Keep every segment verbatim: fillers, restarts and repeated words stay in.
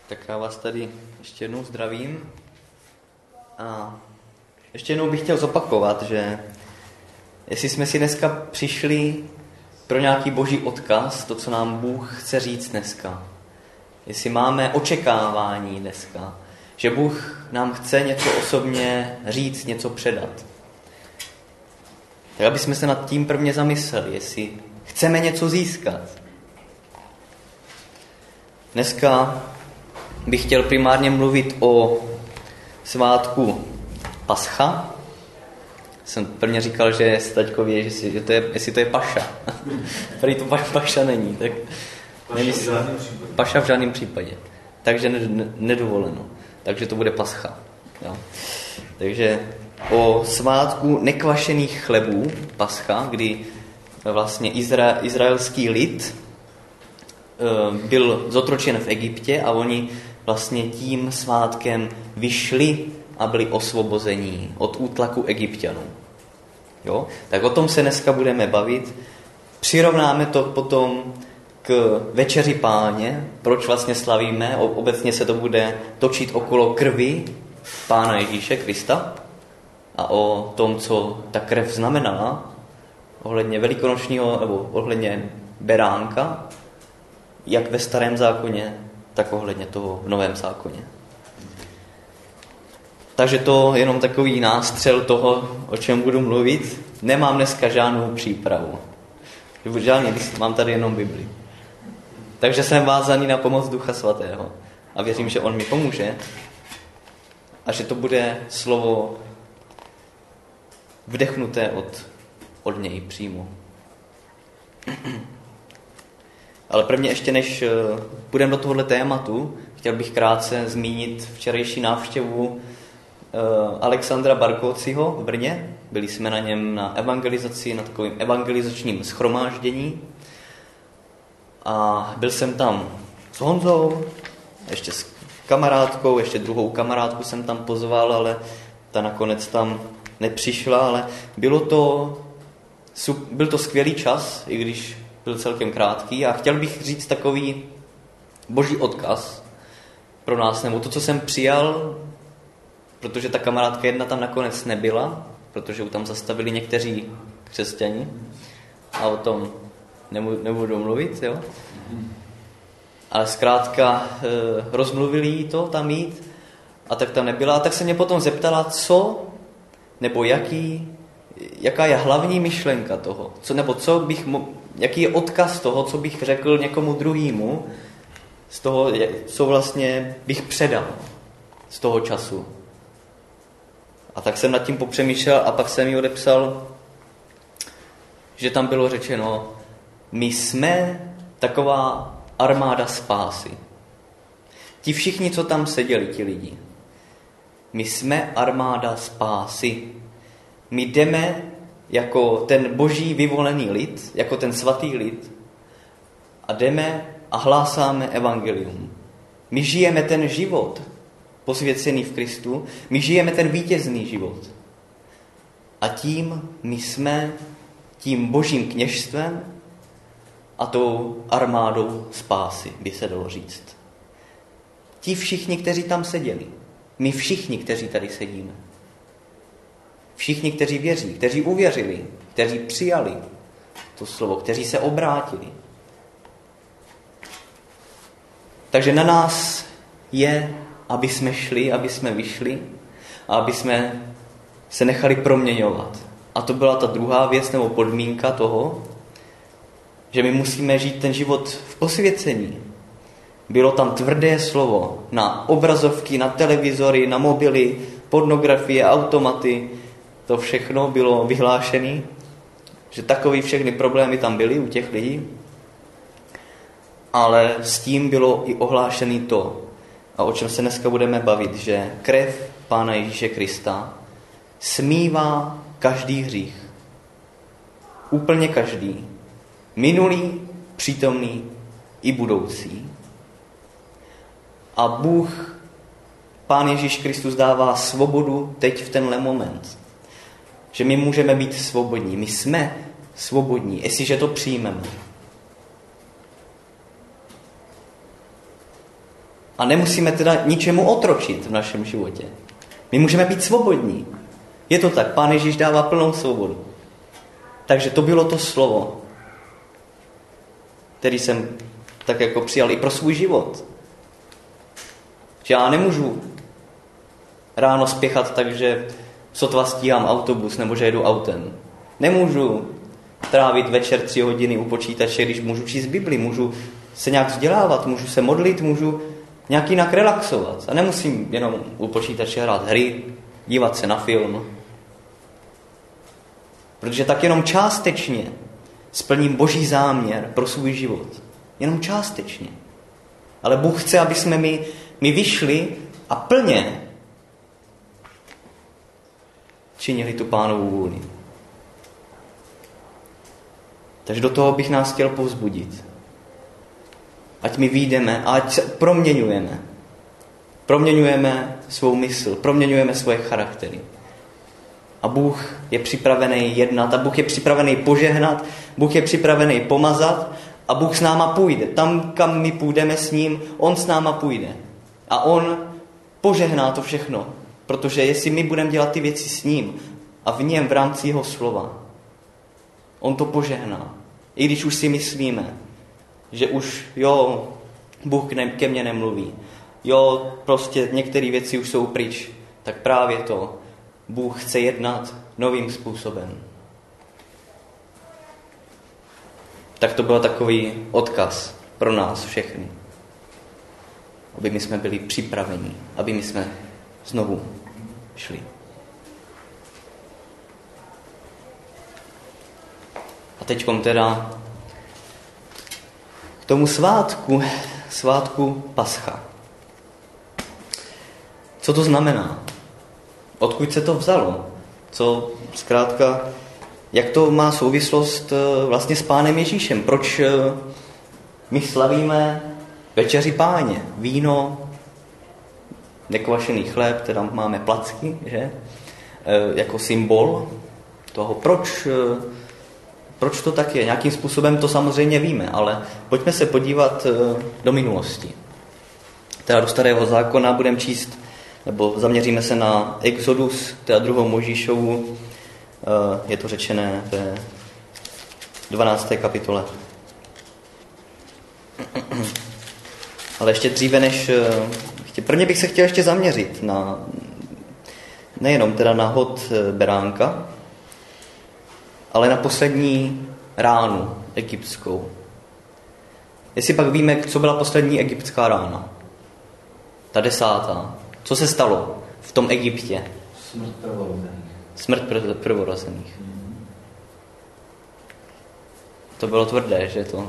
Tak já vás tady ještě jednou zdravím a ještě jednou bych chtěl zopakovat, že jestli jsme si dneska přišli pro nějaký boží odkaz, to, co nám Bůh chce říct dneska, jestli máme očekávání dneska, že Bůh nám chce něco osobně říct, něco předat, tak abychom se nad tím prvně zamysleli, jestli chceme něco získat. Dneska bych chtěl primárně mluvit o svátku Pascha. Jsem prvně říkal, že se taťko ví, že, si, že to je, jestli to je paša. Tady to paša není. Tak paša, v paša v žádném případě. Takže nedovoleno. Takže to bude Pascha. Jo. Takže o svátku nekvašených chlebů, Pascha, kdy vlastně Izra, izraelský lid byl zotročen v Egyptě a oni vlastně tím svátkem vyšli a byli osvobození od útlaku Egypťanů. Jo? Tak o tom se dneska budeme bavit. Přirovnáme to potom k večeři Páně, proč vlastně slavíme. Obecně se to bude točit okolo krvi Pána Ježíše Krista a o tom, co ta krev znamenala ohledně velikonočního nebo ohledně beránka, jak ve starém zákoně, tak ohledně toho v novém zákoně. Takže to je jenom takový nástřel toho, o čem budu mluvit. Nemám dneska žádnou přípravu. Žádný, mám tady jenom Bibli. Takže jsem vázaný na pomoc Ducha Svatého. A věřím, že on mi pomůže. A že to bude slovo vdechnuté od, od něj přímo. Ale prvně ještě než půjdeme do tohohle tématu, chtěl bych krátce zmínit včerejší návštěvu Alexandra Barkóciho v Brně. Byli jsme na něm na evangelizaci, na takovém evangelizačním shromáždění. A byl jsem tam s Honzou, ještě s kamarádkou, ještě druhou kamarádku jsem tam pozval, ale ta nakonec tam nepřišla, ale bylo to, byl to skvělý čas, i když byl celkem krátký, a chtěl bych říct takový boží odkaz pro nás, nebo to, co jsem přijal, protože ta kamarádka jedna tam nakonec nebyla, protože ju tam zastavili někteří křesťani a o tom nebudu mluvit, jo. Ale zkrátka e, rozmluvili jí to tam jít a tak tam nebyla. A tak se mě potom zeptala, co nebo jaký, jaká je hlavní myšlenka toho, co, nebo co bych mo- jaký je odkaz toho, co bych řekl někomu druhému, z toho, co vlastně bych předal z toho času. A tak jsem nad tím popřemýšlel a pak jsem jí odepsal, že tam bylo řečeno, my jsme taková armáda spásy. Ti všichni, co tam seděli, ti lidi. My jsme armáda spásy. My jdeme jako ten boží vyvolený lid, jako ten svatý lid a jdeme a hlásáme evangelium. My žijeme ten život posvěcený v Kristu, my žijeme ten vítězný život. A tím my jsme tím božím kněžstvem a tou armádou spásy, by se dalo říct. Ti všichni, kteří tam seděli, my všichni, kteří tady sedíme, všichni, kteří věří, kteří uvěřili, kteří přijali to slovo, kteří se obrátili. Takže na nás je, aby jsme šli, aby jsme vyšli a aby jsme se nechali proměňovat. A to byla ta druhá věc nebo podmínka toho, že my musíme žít ten život v posvěcení. Bylo tam tvrdé slovo na obrazovky, na televizory, na mobily, pornografie, automaty. To všechno bylo vyhlášené, že takové všechny problémy tam byly u těch lidí. Ale s tím bylo i ohlášené to, a o čem se dneska budeme bavit, že krev Pána Ježíše Krista smívá každý hřích. Úplně každý. Minulý, přítomný i budoucí. A Bůh, Pán Ježíš Kristus, dává svobodu teď v tenhle moment. Že my můžeme být svobodní. My jsme svobodní, jestliže to přijmeme. A nemusíme teda ničemu otročit v našem životě. My můžeme být svobodní. Je to tak, Pán Ježíš dává plnou svobodu. Takže to bylo to slovo, který jsem tak jako přijal i pro svůj život. Že já nemůžu ráno spěchat tak, že sotva stíhám autobus nebo že jedu autem. Nemůžu trávit večer tři hodiny u počítače, když můžu číst Bibli, můžu se nějak vzdělávat, můžu se modlit, můžu nějak jinak relaxovat. A nemusím jenom u počítače hrát hry, dívat se na film. Protože tak jenom částečně splním Boží záměr pro svůj život. Jenom částečně. Ale Bůh chce, aby jsme my, my vyšli a plně činili tu Pánovu vůli. Takže do toho bych nás chtěl povzbudit. Ať my vyjdeme a ať proměňujeme. Proměňujeme svou mysl, proměňujeme svoje charaktery. A Bůh je připravený jednat, a Bůh je připravený požehnat, Bůh je připravený pomazat a Bůh s náma půjde. Tam, kam my půjdeme s ním, on s náma půjde. A on požehná to všechno. Protože jestli my budeme dělat ty věci s ním a v něm v rámci jeho slova, on to požehná. I když už si myslíme, že už, jo, Bůh ke mně nemluví. Jo, prostě některé věci už jsou pryč. Tak právě to. Bůh chce jednat novým způsobem. Tak to byl takový odkaz pro nás všechny. Aby my jsme byli připraveni, aby my jsme znovu šli. A teďkom teda k tomu svátku, svátku Pascha. Co to znamená? Odkud se to vzalo? Co zkrátka, jak to má souvislost vlastně s Pánem Ježíšem? Proč my slavíme večeři Páně? Víno, nekvašený chléb, teda máme placky, že? Jako symbol toho. Proč, proč to tak je? Nějakým způsobem to samozřejmě víme, ale pojďme se podívat do minulosti. Teda do Starého zákona budeme číst, nebo zaměříme se na Exodus, teda druhou Mojžíšovu, je to řečené ve dvanácté kapitole. Ale ještě dříve než... Prvně bych se chtěl ještě zaměřit na nejenom teda na hod beránka, ale na poslední ránu egyptskou. Jestli pak víme, co byla poslední egyptská rána, ta desátá, co se stalo v tom Egyptě? Smrt prvorozených. Smrt pr- prvorozených. Mm-hmm. To bylo tvrdé, že to...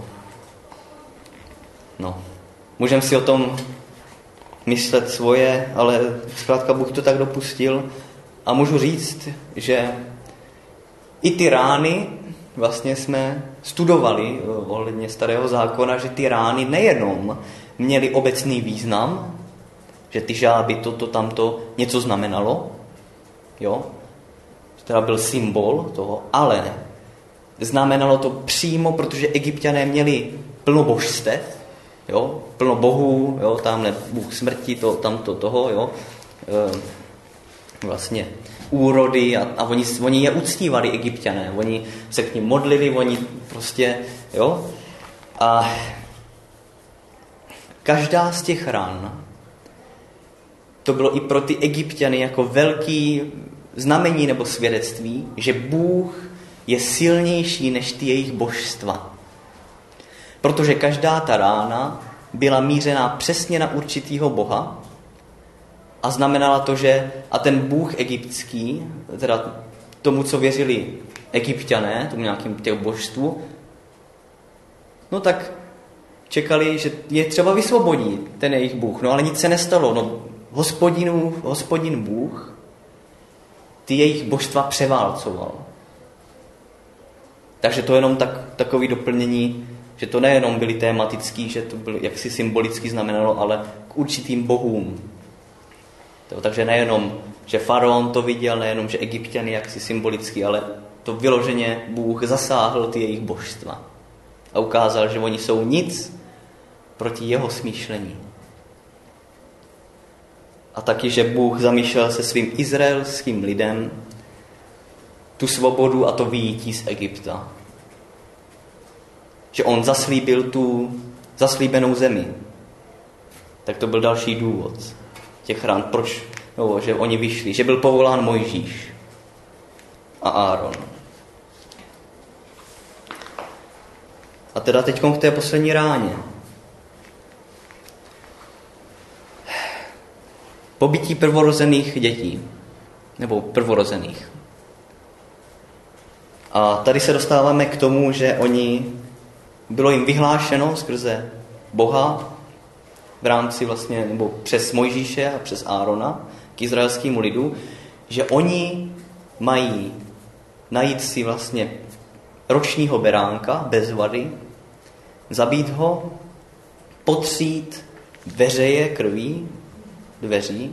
No, můžeme si o tom myslet svoje, ale zkrátka Bůh to tak dopustil a můžu říct, že i ty rány vlastně jsme studovali ohledně Starého zákona, že ty rány nejenom měly obecný význam, že ty žáby, toto, tamto něco znamenalo, jo, teda byl symbol toho, ale znamenalo to přímo, protože Egypťané měli plno božstev, jo, plno bohů, jo, tamhle Bůh smrti, to, tamto, toho, jo, e, vlastně úrody a, a oni, oni je uctívali Egypťané, oni se k nim modlili, oni prostě, jo, a každá z těch ran, to bylo i pro ty Egypťany jako velký znamení nebo svědectví, že Bůh je silnější než ty jejich božstva. Protože každá ta rána byla mířená přesně na určitýho boha a znamenala to, že a ten Bůh egyptský, teda tomu, co věřili Egypťané, tomu nějakým těch božstvu, no tak čekali, že je třeba vysvobodit ten jejich Bůh. No ale nic se nestalo. No, hospodinův, hospodin Bůh ty jejich božstva převálcoval. Takže to jenom tak, takový doplnění, že to nejenom byly tématický, že to bylo jaksi symbolicky znamenalo, ale k určitým bohům. Takže nejenom, že faraon to viděl, nejenom, že Egypťany jaksi symbolicky, ale to vyloženě Bůh zasáhl ty jejich božstva. A ukázal, že oni jsou nic proti jeho smýšlení. a taky, že Bůh zamýšlel se svým izraelským lidem tu svobodu a to vyjítí z Egypta. Že on zaslíbil tu zaslíbenou zemi. Tak to byl další důvod těch rán, proč, no, že oni vyšli, že byl povolán Mojžíš a Áron. A teda teď k té poslední ráně. Pobití prvorozených dětí, nebo prvorozených. A tady se dostáváme k tomu, že oni, bylo jim vyhlášeno skrze Boha v rámci vlastně, nebo přes Mojžíše a přes Árona k izraelskému lidu, že oni mají najít si vlastně ročního beránka bez vady, zabít ho, potřít dveřeje krví, dveří,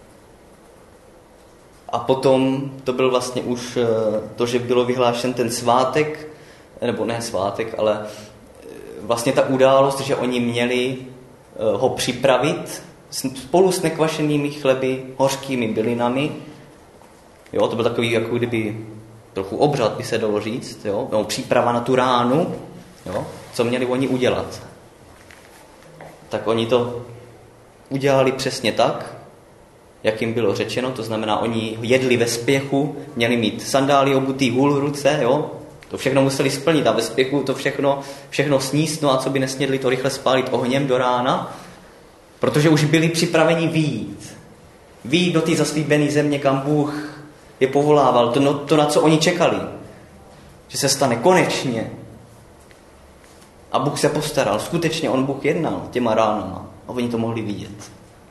a potom to byl vlastně už to, že bylo vyhlášen ten svátek, nebo ne svátek, ale vlastně ta událost, že oni měli ho připravit spolu s nekvašenými chleby, hořkými bylinami. Jo, to byl takový, jako kdyby trochu obřad, by se dalo říct, jo, no, příprava na tu ránu, jo, co měli oni udělat. Tak oni to udělali přesně tak, jak jim bylo řečeno, to znamená, oni jedli ve spěchu, měli mít sandály obutý, hůl v ruce, jo, to všechno museli splnit a ve spěchu to všechno, všechno sníst, no a co by nesnědli, to rychle spálit ohněm do rána, protože už byli připraveni vyjít. Vyjít do té zaslíbené země, kam Bůh je povolával, to, no, to, na co oni čekali, že se stane konečně. A Bůh se postaral, skutečně on Bůh jednal těma ránama a oni to mohli vidět.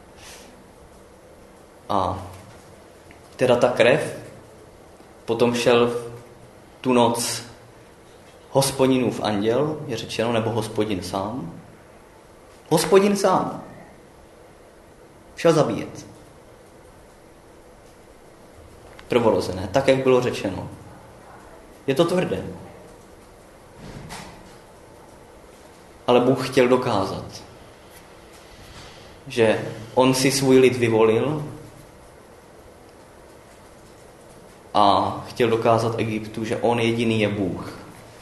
A teda ta krev potom šel tu noc Hospodinův anděl, je řečeno, nebo Hospodin sám. Hospodin sám šel zabíjet prvorozené, tak, jak bylo řečeno. Je to tvrdé. Ale Bůh chtěl dokázat, že on si svůj lid vyvolil a chtěl dokázat Egyptu, že on jediný je Bůh.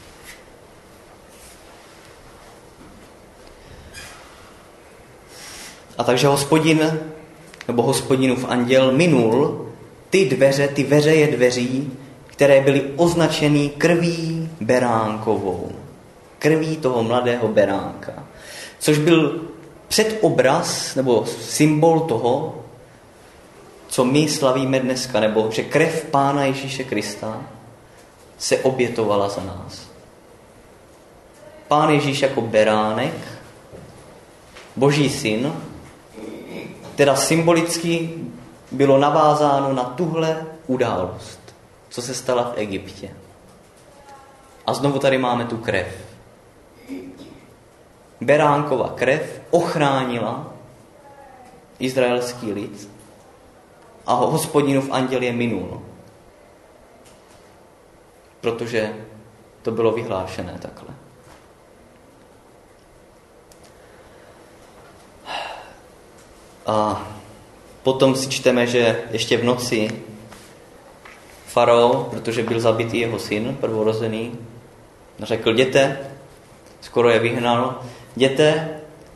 A takže Hospodin, nebo Hospodinův anděl minul ty dveře, ty veřeje dveří, které byly označeny krví beránkovou. Krví toho mladého beránka. Což byl předobraz, nebo symbol toho, co my slavíme dneska, nebo že krev Pána Ježíše Krista se obětovala za nás. Pán Ježíš jako beránek, Boží syn, teda symbolicky bylo navázáno na tuhle událost, co se stala v Egyptě. A znovu tady máme tu krev. Beránkova krev ochránila izraelský lid a Hospodinův anděl je minul. Protože to bylo vyhlášené takhle. A potom si čteme, že ještě v noci faraon, protože byl zabitý jeho syn, prvorozený, řekl: jděte, skoro je vyhnal, jděte,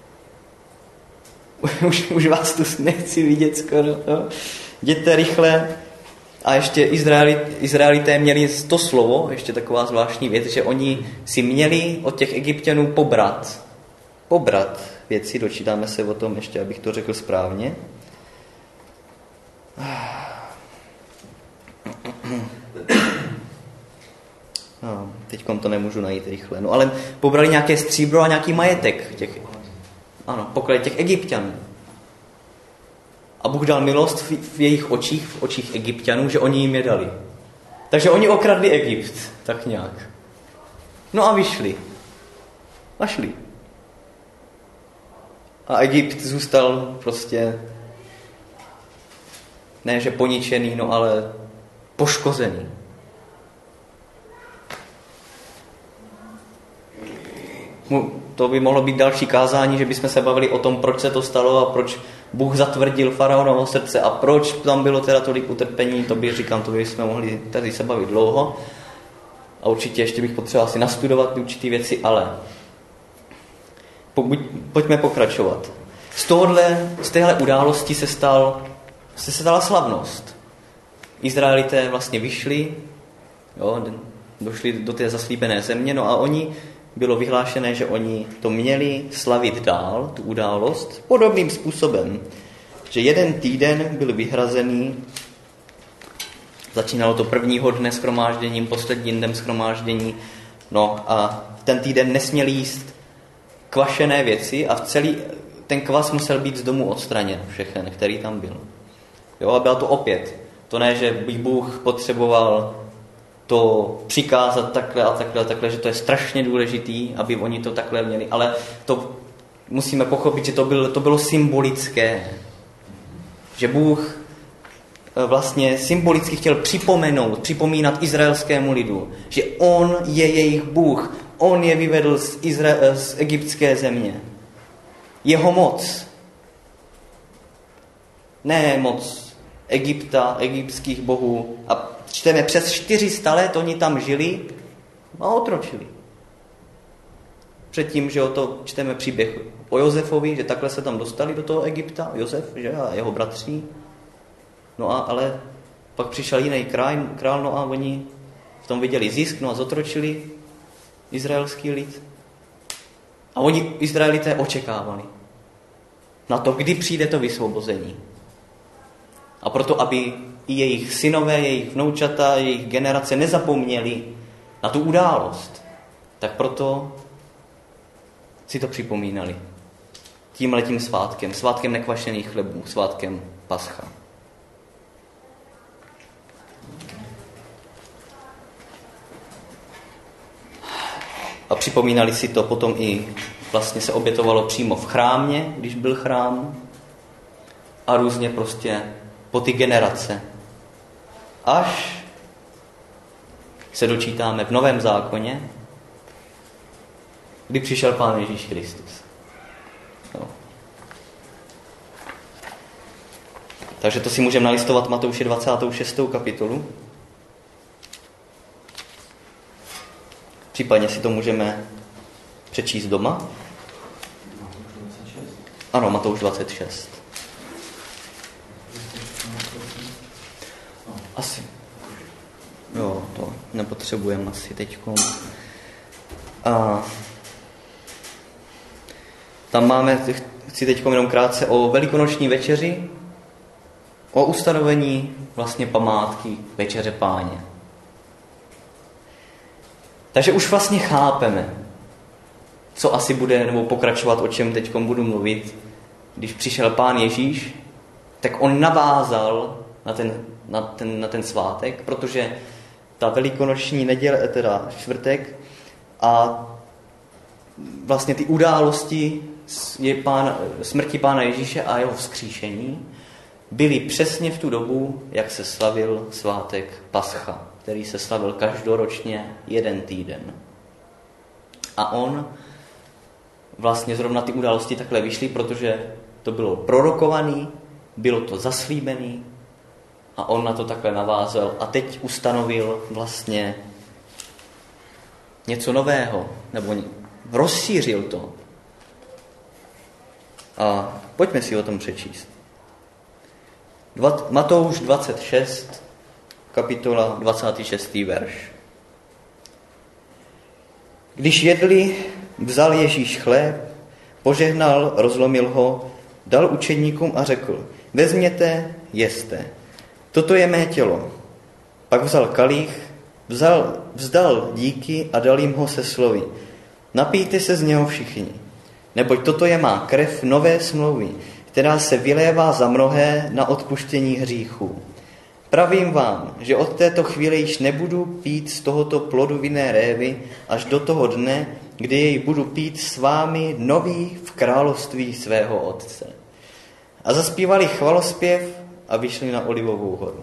už, už vás tu nechci vidět skoro, no. Jděte rychle. A ještě Izraeli, Izraelité měli to slovo, ještě taková zvláštní věc, že oni si měli od těch Egypťanů pobrat, pobrat věci, dočítáme se o tom ještě, abych to řekl správně. No, teďkom to nemůžu najít rychle. No, ale pobrali nějaké stříbro a nějaký majetek těch, ano, poklad těch Egypťanů. A Bůh dal milost v jejich očích, v očích Egypťanů, že oni jim je dali. Takže oni okradli Egypt, tak nějak. No a vyšli. A šli. A Egypt zůstal prostě, ne že poničený, no ale poškozený. To by mohlo být další kázání, že bychom se bavili o tom, proč se to stalo a proč Bůh zatvrdil faraonovo srdce a proč tam bylo teda tolik utrpení, to bych říkám, to bychom mohli tady se bavit dlouho. A určitě ještě bych potřeboval si nastudovat ty určité věci, ale pojďme pokračovat. Z tohohle, z téhle události se, stal, se stala slavnost. Izraelité vlastně vyšli, jo, došli do té zaslíbené země, no a oni, bylo vyhlášené, že oni to měli slavit dál, tu událost, podobným způsobem, že jeden týden byl vyhrazený, začínalo to prvního dne shromážděním, posledním dnem shromáždění, no a ten týden nesměli jíst kvašené věci a v celý ten kvas musel být z domu odstraněn, všechen, který tam byl. Jo, a bylo to opět. To ne, že by Bůh potřeboval to přikázat takhle a takhle a takhle, že to je strašně důležitý, aby oni to takhle měli, ale to musíme pochopit, že to bylo, to bylo symbolické. Že Bůh vlastně symbolicky chtěl připomenout, připomínat izraelskému lidu, že on je jejich Bůh, on je vyvedl z, Izra- z egyptské země. Jeho moc. Ne moc Egypta, egyptských bohů. A čteme, přes čtyři sta let oni tam žili a otročili. Předtím, že o to čteme příběh o Josefovi, že takhle se tam dostali do toho Egypta, Josef, že, a jeho bratří. No a, ale pak přišel jiný král, král, no a oni v tom viděli zisk, no a zotročili izraelský lid. A oni, Izraelité, očekávali na to, kdy přijde to vysvobození. A proto, aby i jejich synové, jejich vnoučata, jejich generace nezapomněli na tu událost, tak proto si to připomínali. Tímhletím svátkem, svátkem nekvašených chlebů, svátkem Pascha. A připomínali si to potom i, vlastně se obětovalo přímo v chrámě, když byl chrám, a různě prostě po ty generace. Až se dočítáme v Novém zákoně, kdy přišel Pán Ježíš Kristus. No. Takže to si můžeme nalistovat Matouše dvacátou šestou kapitolu. Případně si to můžeme přečíst doma. Ano, Matouš dvacet šest. Asi. Jo, to nepotřebujeme asi teďko. A tam máme, chci teďko jenom krátce o velikonoční večeři, o ustanovení vlastně památky Večeře Páně. Takže už vlastně chápeme, co asi bude, nebo pokračovat, o čem teď budu mluvit. Když přišel Pán Ježíš, tak on navázal na ten, na ten, na ten svátek, protože ta velikonoční neděle, teda čtvrtek, a vlastně ty události je pán, smrti Pána Ježíše a jeho vzkříšení byly přesně v tu dobu, jak se slavil svátek Pascha, který se slavil každoročně jeden týden. A on vlastně zrovna ty události takhle vyšly, protože to bylo prorokovaný, bylo to zaslíbený a on na to takhle navázal a teď ustanovil vlastně něco nového, nebo rozšířil to. A pojďme si o tom přečíst. Matouš dvacet šest, kapitola dvacátý šestý verš. Když jedli, vzal Ježíš chléb, požehnal, rozlomil ho, dal učedníkům a řekl, vezměte, jeste, toto je mé tělo. Pak vzal kalich, vzal, vzdal díky a dal jim ho se slovy, napijte se z něho všichni, neboť toto je má krev nové smlouvy, která se vylévá za mnohé na odpuštění hříchů. Pravím vám, že od této chvíle již nebudu pít z tohoto plodu vinné révy až do toho dne, kdy jej budu pít s vámi nový v království svého Otce. A zaspívali chvalospěv a vyšli na Olivovou horu.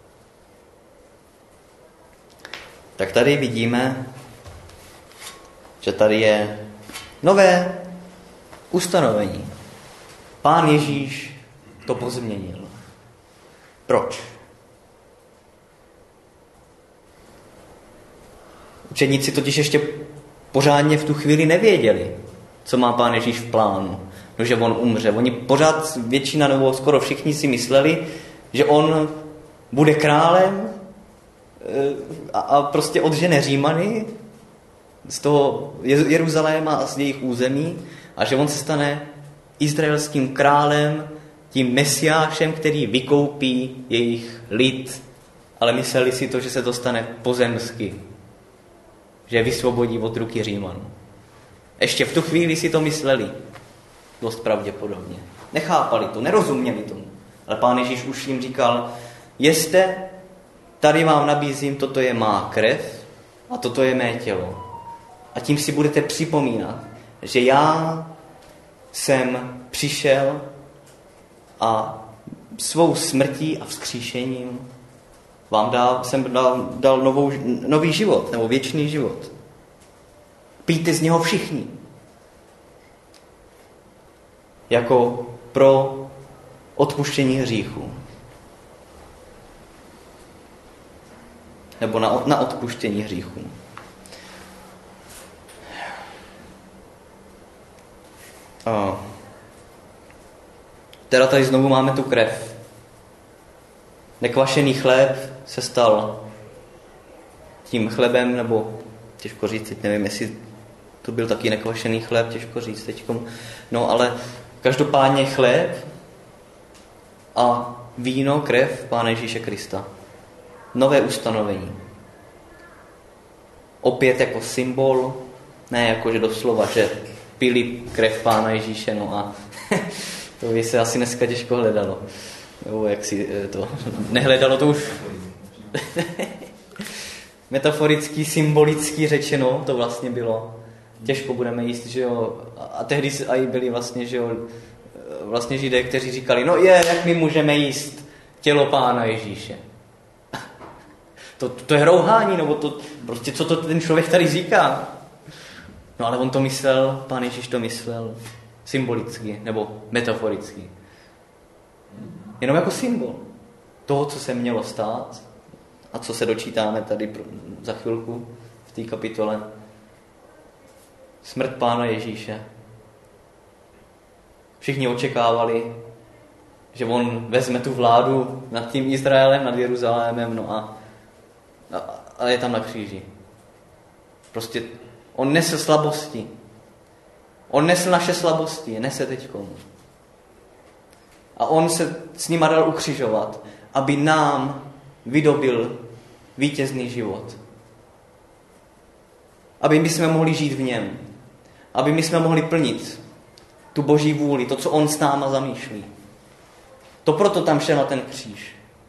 Tak tady vidíme, že tady je nové ustanovení. Pán Ježíš to pozměnil. Proč? Učeníci totiž ještě pořádně v tu chvíli nevěděli, co má Pán Ježíš v plánu, no, že on umře. Oni pořád, většina nebo skoro všichni si mysleli, že on bude králem a, a prostě odžene Římany z toho Jeruzaléma a z jejich území a že on se stane izraelským králem, tím mesiášem, který vykoupí jejich lid. Ale mysleli si to, že se to stane pozemsky, že je vysvobodí od ruky Římanů. Ještě v tu chvíli si to mysleli. Dost pravděpodobně. Nechápali to, nerozuměli tomu. Ale Pán Ježíš už jim říkal, jeste, tady vám nabízím, toto je má krev a toto je mé tělo. A tím si budete připomínat, že já jsem přišel a svou smrtí a vzkříšením vám dal, jsem dal, dal novou, nový život, nebo věčný život. Pijte z něho všichni. Jako pro odpuštění hříchů. Nebo na, na odpuštění hříchů. A teda tady znovu máme tu krev. Nekvašený chléb se stal tím chlebem, nebo těžko říct, teď nevím, jestli to byl taky nekvašený chléb, těžko říct teďkom. No ale každopádně chléb a víno, krev Pána Ježíše Krista. Nové ustanovení. Opět jako symbol, ne jako, že doslova, že pili krev Pána Ježíše, no a to by se asi dneska těžko hledalo. Nebo jak si to nehledalo, to už metaforicky, symbolicky řečeno to vlastně bylo. Těžko budeme jíst, že jo. A tehdy i byli vlastně, že jo, vlastně Židé, kteří říkali, no je, jak my můžeme jíst tělo Pána Ježíše. To, to je rouhání, nebo to, prostě co to ten člověk tady říká. No ale on to myslel, Pán Ježíš to myslel symbolicky, nebo metaforicky. Jenom jako symbol toho, co se mělo stát a co se dočítáme tady za chvilku v té kapitole. Smrt Pána Ježíše. Všichni očekávali, že on vezme tu vládu nad tím Izraelem, nad Jeruzalémem, no a, a, a je tam na kříži. Prostě on nesl slabosti. On nesl naše slabosti, nese teďkom. A on se s nima dal ukřižovat, aby nám vydobil vítězný život. Aby my jsme mohli žít v něm. Aby my jsme mohli plnit tu boží vůli, to, co on s náma zamýšlí. To proto tam šel na ten kříž.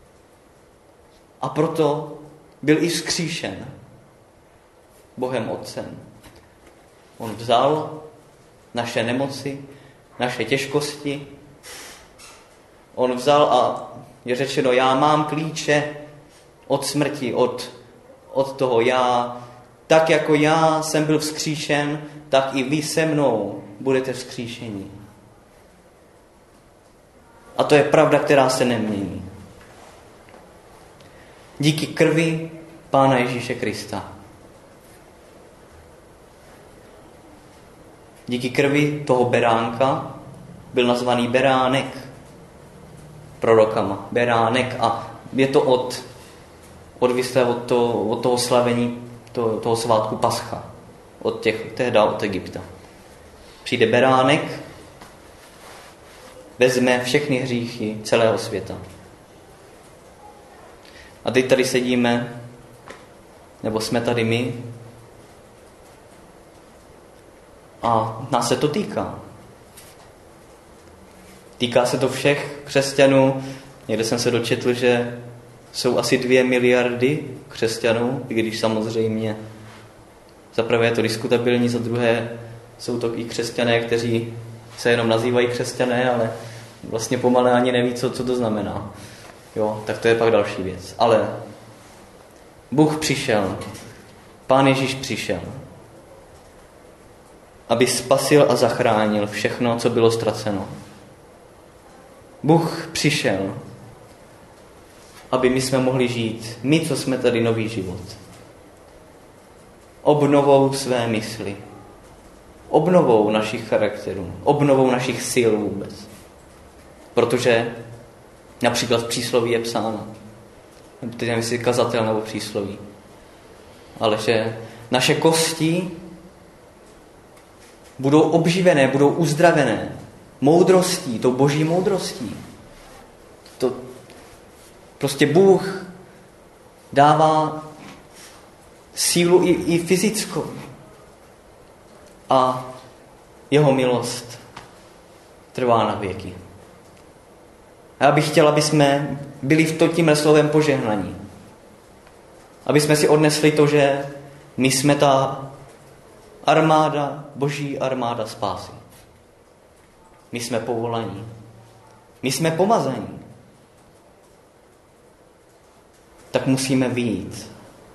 A proto byl i vzkříšen Bohem Otcem. On vzal naše nemoci, naše těžkosti. On vzal a je řečeno, já mám klíče od smrti, od, od toho já. Tak jako já jsem byl vzkříšen, tak i vy se mnou budete vzkříšeni. A to je pravda, která se nemění. Díky krvi Pána Ježíše Krista. Díky krvi toho beránka byl nazvaný beránek prorokama. Beránek a je to od, odvislé od, to, od toho slavení to, toho svátku Pascha. Od těch, tehda od Egypta. Přijde beránek, vezme všechny hříchy celého světa. A teď tady sedíme, nebo jsme tady my, a nás se to týká. Týká se to všech křesťanů. Někde jsem se dočetl, že jsou asi dvě miliardy křesťanů, i když samozřejmě za prvé je to diskutabilní, za druhé jsou to i křesťané, kteří se jenom nazývají křesťané, ale vlastně pomalé ani neví, co, co to znamená. Jo, tak to je pak další věc. Ale Bůh přišel, Pán Ježíš přišel, aby spasil a zachránil všechno, co bylo ztraceno. Bůh přišel, aby my jsme mohli žít, my, co jsme tady, nový život. Obnovou své mysli, obnovou našich charakterů, obnovou našich sil vůbec. Protože například v přísloví je psáno, teď nevím, jestli kazatel nebo přísloví, ale že naše kosti budou obživené, budou uzdravené moudrostí, tou boží moudrostí. To prostě Bůh dává sílu i, i fyzickou. A jeho milost trvá na věky. A já bych chtěl, aby jsme byli v to tímhle slovem požehnaní. Aby jsme si odnesli to, že my jsme ta armáda, boží armáda spásy. My jsme povolaní. My jsme pomazaní. Tak musíme vyjít.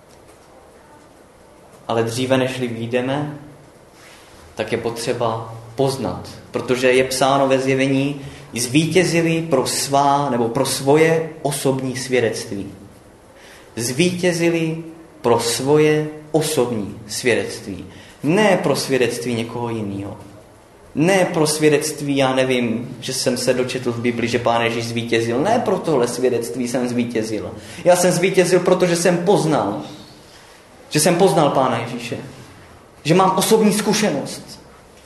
Ale dříve, nežli vyjdeme, tak je potřeba poznat. Protože je psáno ve Zjevení, zvítězili pro svá nebo pro svoje osobní svědectví. Zvítězili pro svoje osobní svědectví. Ne pro svědectví někoho jiného. Ne pro svědectví, já nevím, že jsem se dočetl v Bibli, že Pán Ježíš zvítězil. Ne pro tohle svědectví jsem zvítězil. Já jsem zvítězil, protože jsem poznal, že jsem poznal Pána Ježíše. Že mám osobní zkušenost.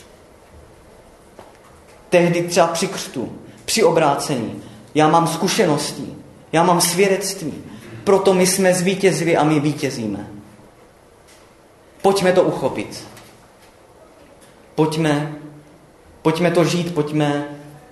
Tehdy třeba při křtu, při obrácení. Já mám zkušenosti. Já mám svědectví. Proto my jsme zvítězili a my vítězíme. Pojďme to uchopit. Pojďme, pojďme to žít, pojďme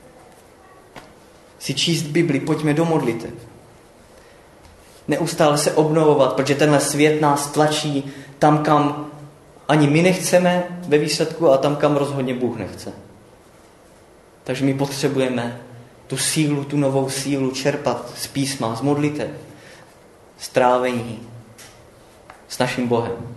si číst Bibli, pojďme do modliteb. Neustále se obnovovat, protože tenhle svět nás tlačí tam, kam ani my nechceme ve výsledku a tam, kam rozhodně Bůh nechce. Takže my potřebujeme tu sílu, tu novou sílu čerpat z písma, z modliteb, z trávení s naším Bohem.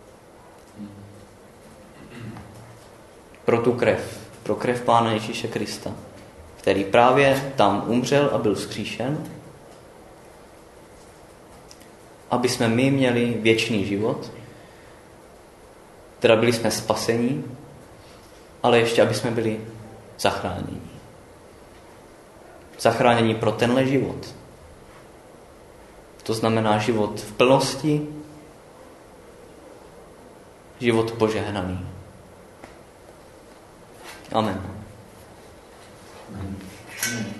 Pro tu krev, pro krev Pána Ježíše Krista, který právě tam umřel a byl vzkříšen, aby jsme my měli věčný život, teda byli jsme spasení, ale ještě, aby jsme byli zachráněni. Zachráněni pro tenhle život. To znamená život v plnosti, život požehnaný. Amen. Amen.